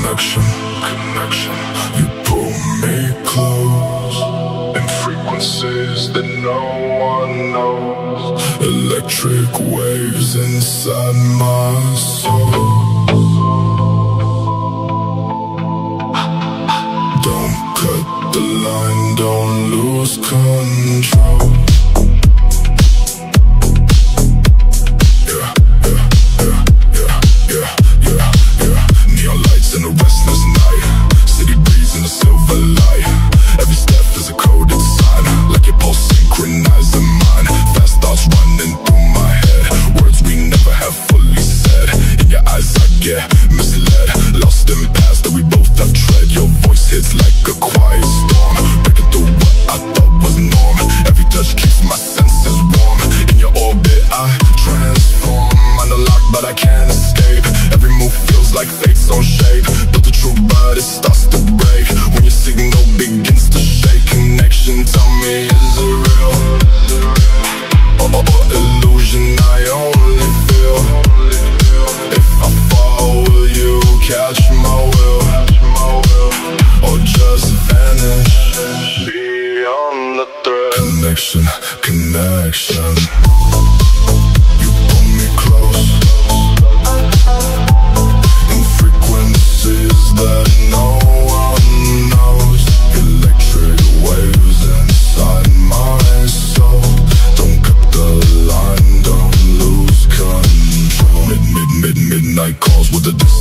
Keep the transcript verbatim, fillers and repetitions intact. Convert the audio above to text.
connection, connection. You pull me close in frequencies that no one knows. Electric waves inside my soul. Don't cut the line, don't lose control. Misled, lost in past that we both have tread. Your voice hits like a quiet storm, breaking through what I thought was norm. Every touch keeps my senses warm. In your orbit I transform. Unlocked but I can't escape. Every move feels like fate's own shape. Built the truth but it starts to break when your signal begins to shake. Connection, tell me, is it real? Or, or, or illusion I only feel? If I fall, will you catch my will? Or just vanish beyond the thread? Connection, connection. You pull me close in frequencies that no one knows. Electric waves inside my soul. Don't cut the line, don't lose control. Mid, mid, mid, midnight calls with a distance.